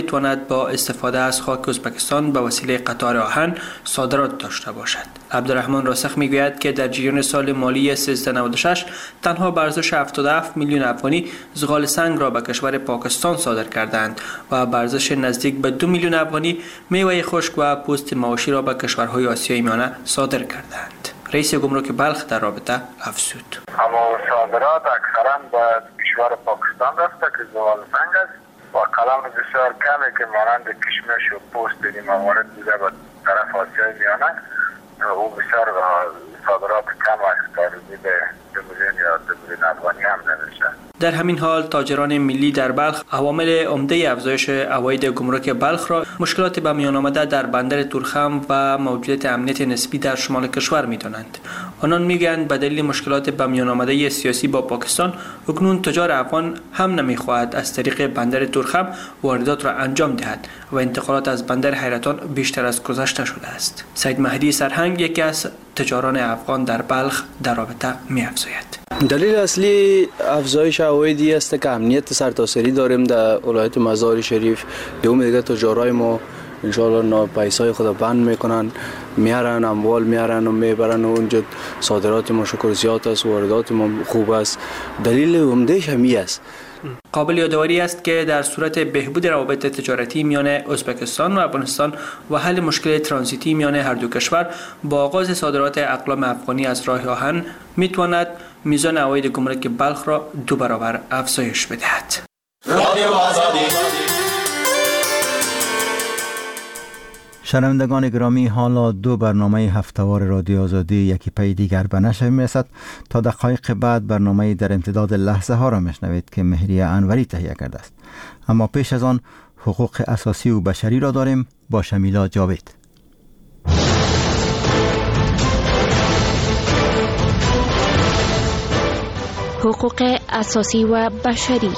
میتواند با استفاده از خاک ازبکستان به وسیله قطار آهن صادرات داشته باشد. عبدالرحمن راسخ میگوید که در جریان سال مالی 1396 تنها به ارزش 77 میلیون افغانی زغال سنگ را به کشور پاکستان صادر کردند و به ارزش نزدیک به 2 میلیون افغانی میوه خشک و پوست مواشی را به کشورهای آسیای میانه صادر کردند. رئیس گمرک بلخ در رابطه افزود: اما صادرات اکثرا به کشور پاکستان رفته که زغال سنگ است و کلام بسیار کمی که مانند کشمش و پوست این موارد بوده به طرف آسیای میانه او بسیار صادرات کم است تا حدود 2 میلیون یا 2 میلیون افغانی هم نمیشه. در همین حال تاجران ملی در بلخ عوامل عمده افزایش عواید گمرک بلخ را مشکلات به میان آمده در بندر تورخم و موجودیت امنیت نسبی در شمال کشور می‌دانند. آنان میگویند به دلیل مشکلات به میان آمده سیاسی با پاکستان اکنون تجار افغان هم نمی‌خواهد از طریق بندر تورخم واردات را انجام دهد و انتقالات از بندر حیرتان بیشتر از گذشته شده است. سید مهدی سرهنگ یکی از تجاران افغان در بلخ در رابطه می‌افزاید: دلیل اصلی افزایش عوایدی است که امنیت سرتاسری داریم در ولایت مزار شریف. دوم دیگه تجارای ما ان شاء الله پیسای خود بند میکنن، میارن اموال میارن و میبرن و اونجا صادرات ما شکر زیاد است، واردات ما خوب است. دلیل عمدهش همین است. قابل یادآوری است که در صورت بهبود روابط تجارتی میان ازبکستان و افغانستان و حل مشکل ترانزیتی میان هر دو کشور با آغاز صادرات اقلام افغانی از راه آهن میتواند میزان عواید گمرک بلخ را 2 برابر افزایش بدهد. شنوندگان گرامی، حالا 2 برنامه هفتهوار رادیو آزادی یکی پی دیگر به نشر میرسد. تا دقایق بعد برنامه در امتداد لحظه ها را میشنوید که مهریه انوری تهیه کرده است. اما پیش از آن حقوق اساسی و بشری را داریم با شمیلا جاوید. حقوق اساسی و بشری.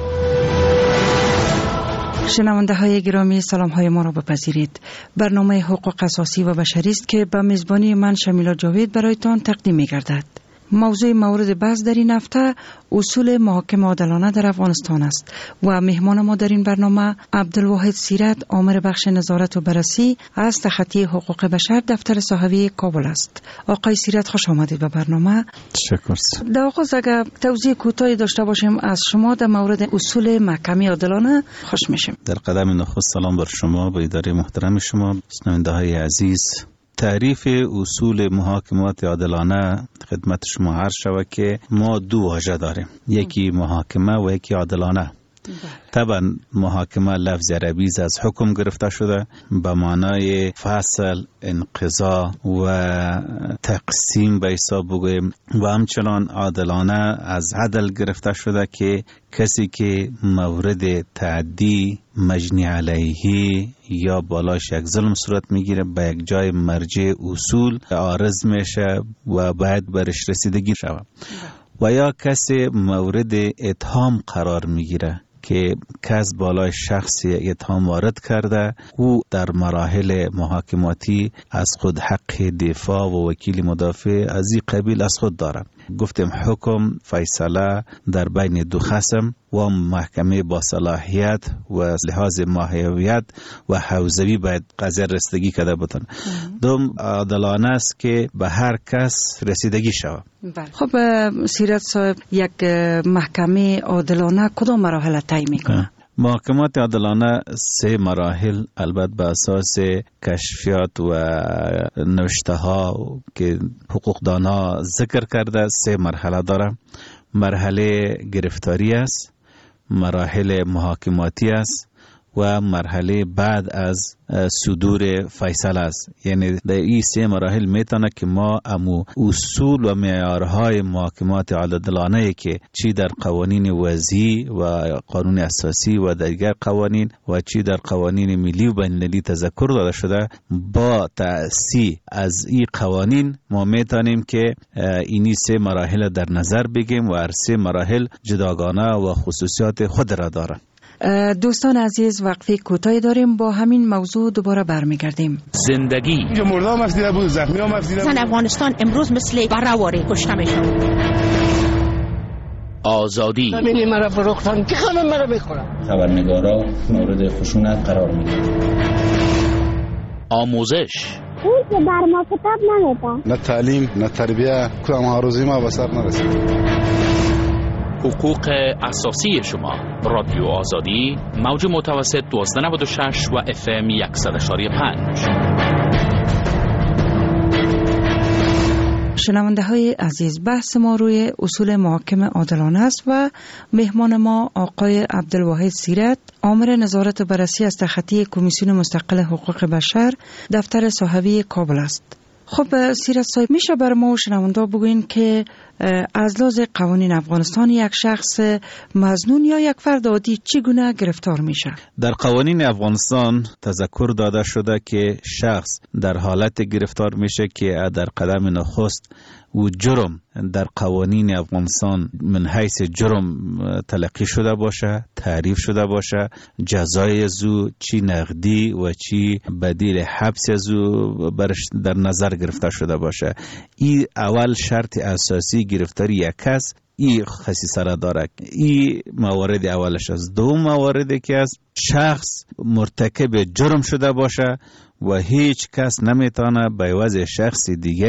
شنونده های گرامی، سلام های ما را بپذیرید. برنامه حقوق اساسی و بشری است که به میزبانی من شمیلا جاوید برایتان تقدیم می گردد. موضوع مورد بحث در این هفته اصول محاکمه عادلانه در افغانستان است و مهمان ما در این برنامه عبدالواحد سیرت، آمر بخش نظارت و بررسی از تخطی حقوق بشر دفتر صحوی کابل است. آقای سیرت، خوش آمدید به برنامه. تشکر. در آغاز اگر توضیح کوتاهی داشته باشیم از شما در مورد اصول محکمه عادلانه خوش میشیم. در قدم نخست سلام بر شما، به اداره محترم شما، شنونده های عزیز. تعریف اصول محاکمات عادلانه خدمت شما عرض شود که ما 2 واژه داریم، یکی محاکمه و یکی عادلانه. طبعا محاکمه لفظ عربی از حکم گرفته شده به معنای فصل، انقضا و تقسیم به حساب بگویم، و همچنان عادلانه از عدل گرفته شده که کسی که مورد تعدی، مجنی علیه یا بالاش یک ظلم صورت میگیره به یک جای مرجع اصول عارض میشه و باید برش رسیدگی شود، و یا کسی مورد اتهام قرار میگیره که کس بالای شخصی اتهام وارد کرده، او در مراحل محاکماتی از خود حق دفاع و وکیل مدافع از این قبیل از خود دارد. گفتیم حکم، فیصله در بین 2 خصم و محکمه با صلاحیت و لحاظ ماهیت و حوزوی باید قضیه رسیدگی کرده بتونه. دوم عادلانه است که به هر کس رسیدگی شود. خب سیرت صاحب، یک محکمه عادلانه کدام مراحل طی میکنه؟ محاکمات عادلانه 3 مراحل البته به اساس کشفیات و نوشته ها که حقوقدان ها ذکر کرده 3 مرحله داره. مرحله گرفتاری است، مراحل محاکماتی است و مرحله بعد از صدور فیصله است. یعنی در این 3 مراحل میتونه که ما امو اصول و معیارهای محاکمات عادلانه که چی در قوانین وضعی و قانون اساسی و دیگر قوانین و چی در قوانین ملی و بین المللی تذکر داده شده، با تأسیس از این قوانین ما میتونیم که اینی 3 مراحل در نظر بگیریم و هر 3 مراحل جداگانه و خصوصیات خود را دارند. دوستان عزیز، وقفه کوتاهی داریم، با همین موضوع دوباره برمیگردیم. زندگی اینجا مرده هم افزیده بود، زخمی هم افزیده بود. افغانستان امروز مثل برآوری کشته میشن. آزادی. همین مرا فروختن که خانم مرا میخورن. خبرنگارا مورد خشونت قرار میگیرن. آموزش. اون که بر ما کتاب نمیده. نه تعلیم نه تربیه، کدام هاروزی ما به سر نرسید. حقوق اساسی شما. رادیو آزادی، موج متوسط 1296 و FM 100.5. شنونده های عزیز، بحث ما روی اصول محاکمه عادلانه است و مهمان ما آقای عبدالواحد سیرت، آمر نظارت و بررسی از تخطی کمیسیون مستقل حقوق بشر دفتر صاحبی کابل است. خب سیرت صاحب، میشه برای ما و شنونده بگوین که از لحاظ قوانین افغانستان یک شخص مظنون یا یک فرد عادی چگونه گرفتار میشه؟ در قوانین افغانستان تذکر داده شده که شخص در حالت گرفتار میشه که در قدم نخست و جرم در قوانین افغانستان من حیث جرم تلقی شده باشه، تعریف شده باشه، جزای زو چی نقدی و چی بدیل حبس زو برش در نظر گرفته شده باشه. این اول شرط اساسی گرفتاری یک کس این خصیصه را داره. این موارد اولش است. دوم مواردی که از شخص مرتکب جرم شده باشه و هیچ کس نمیتونه به عوض شخص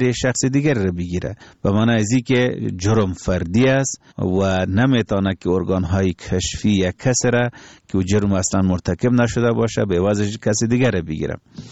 دیگر را بگیره. به معنی ازی که جرم فردی است و نمیتونه که ارگانهای کشفی یک کس را که جرم اصلا مرتکب نشده باشه به عوض کس دیگر را بگیره.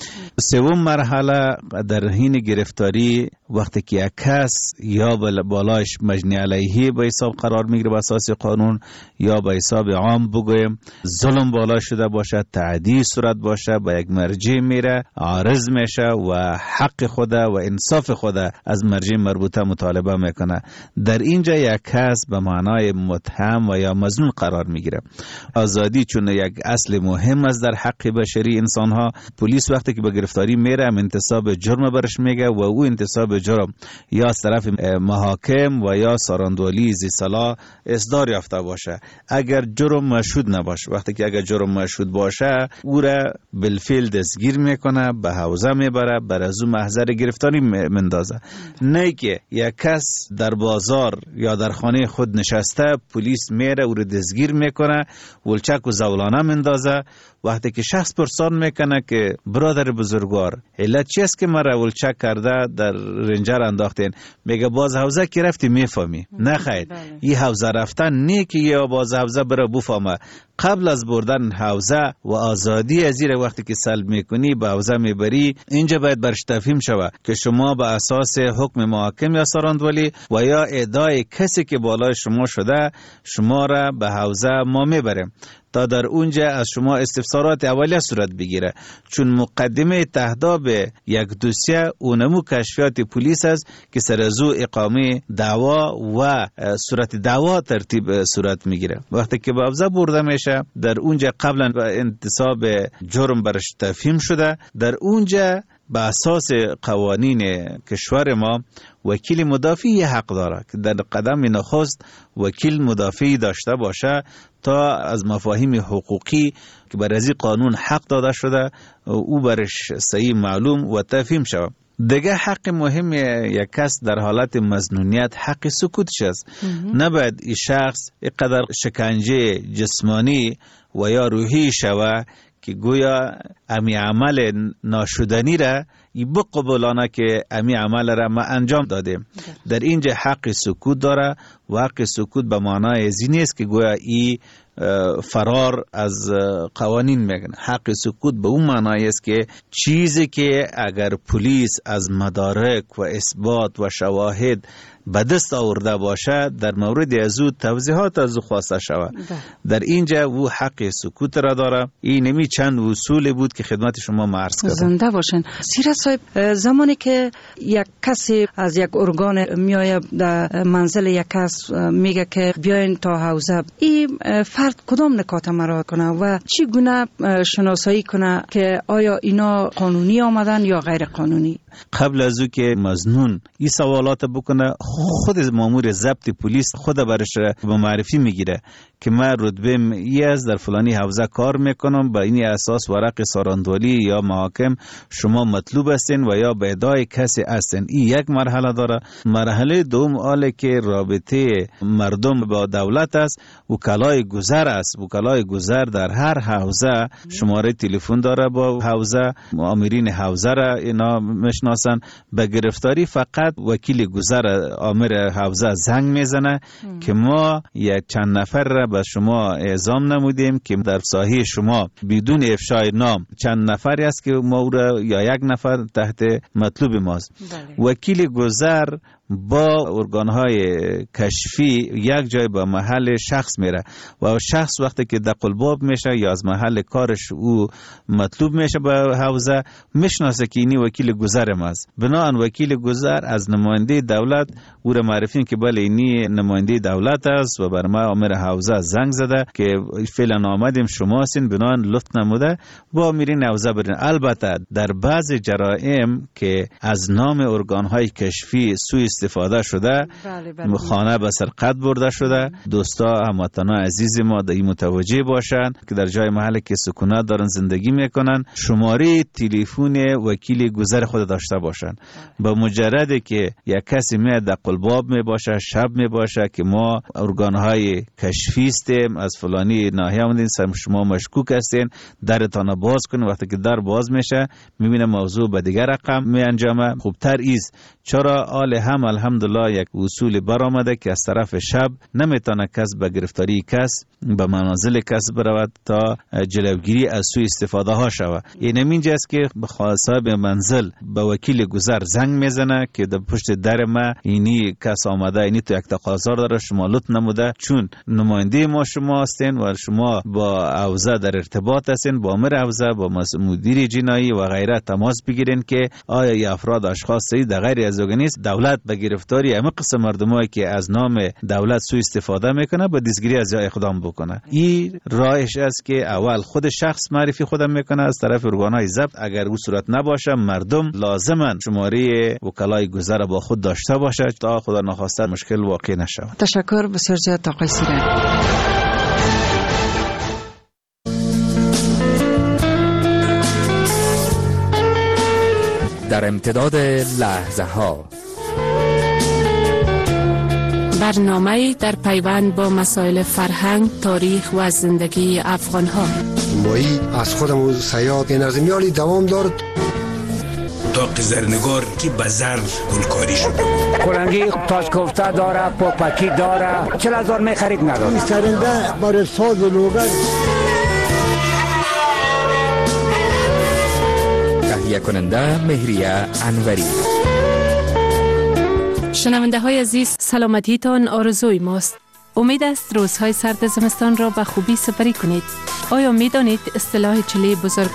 سوم مرحله در حین گرفتاری وقتی که یک کس یا بالایش مجنی علیه به حساب قرار میگیره به اساس قانون یا به حساب عام بگویم ظلم بالا شده باشه، تعدی صورت باشه، به یک مرجع میره، عارض میشه و حق خود و انصاف خود از مرجع مربوطه مطالبه میکنه. در اینجا یک کس به معنای متهم و یا مظنون قرار میگیره. آزادی چون یک اصل مهم است در حق بشری انسان ها، پلیس وقتی که به گرفتاری میره انتصاب جرم برش میگه و او انتصاب جرم یا از طرف محاکم و یا ساراندولی زی صلاح اصدار یافته باشه. اگر جرم مشهود نباشه، وقتی که اگر جرم مشهود باشه او را بالفعل دستگیر میکنه، به حوزه میبره، بر از او محضر گرفتاری مندازه. نه که یک کس در بازار یا در خانه خود نشسته پلیس میره او را دستگیر میکنه، ولچک و زولانه مندازه. وقتی که شخص پرسان میکنه که برادر بزرگوار علت چی است که مرا ولچک کرده در رنجر انداختین، میگه باز حوزه که رفتی میفهمی. نه خیر، این حوزه رفتن نه که یا باز حوزه برا بفهمه. قبل از بردن حوزه و آزادی از زیر وقتی که سلب میکنی به حوزه میبری، اینجا باید برش تفهیم شود که شما به اساس حکم محاکم یا ساراندولی و یا ادعای کسی که بالای شما شده شما را به حوزه ما میبریم تا در اونجا از شما استفسارات اولیه صورت بگیره. چون مقدمه تهداب یک دوسیه اونمو کشفیات پلیس است که سر از او اقامه دعوا و صورت دعوا ترتیب صورت میگیره. وقتی که به حوزه برده میشه در اونجا قبلا انتصاب جرم برش تفهیم شده، در اونجا به اساس قوانین کشور ما وکیل مدافعی حق داره که در قدم نخست وکیل مدافعی داشته باشه تا از مفاهیم حقوقی که بر از قانون حق داده شده او برش صحیح معلوم و تفهیم شود. دیگه حق مهم یک کس در حالت مظنونیت حق سکوتش است. نباید این شخص اینقدر شکنجه جسمانی و یا روحی شوه که گویا امی عمل ناشدنی را ای بقبولانه که امی عمل را ما انجام دادیم. در اینجا حق سکوت داره و حق سکوت به معنای ازی نیست که گویا ای فرار از قوانین میگن. حق سکوت به اون معنای است که چیزی که اگر پلیس از مدارک و اثبات و شواهد به دست آورده باشه در مورد از او توضیحات از او خواسته شود. در اینجا او حق سکوت را داره. این نمی چند اصول بود که خدمت شما عرض کردم. زنده باشین. سیرت صاحب، زمانی که یک کسی از یک ارگان میایه در منزل یک کس میگه که بیاین تا حوزه، این فرد کدام نکات مراعات کنه و چی گونه شناسایی کنه که آیا اینا قانونی آمدن یا غیر قانونی؟ قبل از او که مظنون این سوالات بکنه، خود مامور ضبط پلیس خود برش به معرفی میگیره که من رتبه ای از در فلانی حوزه کار میکنم، با این اساس ورق ساراندولی یا محاکم شما مطلوب هستین و یا به ادعای کسی هستین. این یک مرحله داره. مرحله دوم آله که رابطه مردم با دولت است، وکلای گذر است. وکلای گذر در هر حوزه شماره تلفن داره، با حوزه آمرین حوزه را اینا میشناسن. به گرفتاری فقط وکیل گذر آمر حوزه زنگ میزنه که ما یک چند نفر را به شما اعزام نمودیم که در ساحه شما بدون افشای نام چند نفری است که ما را یا یک نفر تحت مطلوب ماست. وکیل گذر با ارگانهای کشفی یک جای به محل شخص میره و شخص وقتی که دق الباب میشه یا از محل کارش او مطلوب میشه به حوزه، میشناسه که اینی وکیل گذر ماست. بنابراین وکیل گذر از نماینده دولت او را معرفی که بله اینی نماینده دولت است و بر ما امر حوزه زنگ زده که فعلا آمدیم شما هستین، بنابراین لطف نموده با میرین حوزه برین. البته در بعض جرائم که از نام ارگانهای کشفی سوء استفاده شده، خانه به سرقت برده شده، دوستا هموطنا عزیز ما در این متوجه باشن که در جای محل که سکونت دارن زندگی میکنن شماره تلفن وکیل گذر خود داشته باشن. با مجرد که یک کسی میاد در قلباب می باشه، شب می باشه که ما ارگانهای کشفی استیم از فلانی ناحیه آمدین، شما مشکوک هستین، درتان باز کنین. وقتی که در باز میشه میبینه موضوع به دیگر رقم می انجامه. خوبتر ایست چرا آل هم الحمدلله یک اصول برآمده که از طرف شب نمیتونه کس به گرفتاری کس به منازل کس برود تا جلوگیری از سوء استفاده ها شود. این همینجاست که صاحب منزل به وکیل گذر زنگ میزنه که در پشت در ما اینی کس آمده، اینی تو یک تقاضا داره، شما لطف نموده چون نماینده ما شما هستین و شما با حوزه در ارتباط هستین، با امر حوزه با مدیر جنایی و غیره تماس بگیرین که آیا ای افراد اشخاصی در غیر از نیست. دولت به گرفتاری همه قسم مردمایی که از نام دولت سوء استفاده میکنه به دستگیری از جای اقدام بکنه. این راهش است که اول خود شخص معرفی خودم میکنه از طرف ارگانهای ضبط. اگر او صورت نباشه مردم لازما شماره وکلای گذر با خود داشته باشه تا خدا نخواسته مشکل واقع نشود. تشکر بسیار زیاد آقای سیران. در امتداد لحظه ها برنامه در پیوند با مسائل فرهنگ، تاریخ و زندگی افغان ها. مایی از خودم و سیاد نظمیالی دوام دارد. تاق زرنگار که به زر گلکاری شده. کلنگی تاج کوفته داره، پاپکی داره، 40,000 می خرید نداره. سرنده برای ساز و لوگر. تهیه کننده مهریه انوری. شنونده های عزیز، سلامتیتان آرزوی ماست. امید است روزهای سرد زمستان را به خوبی سپری کنید. آیا می دانید اصطلاح چلی بزرگ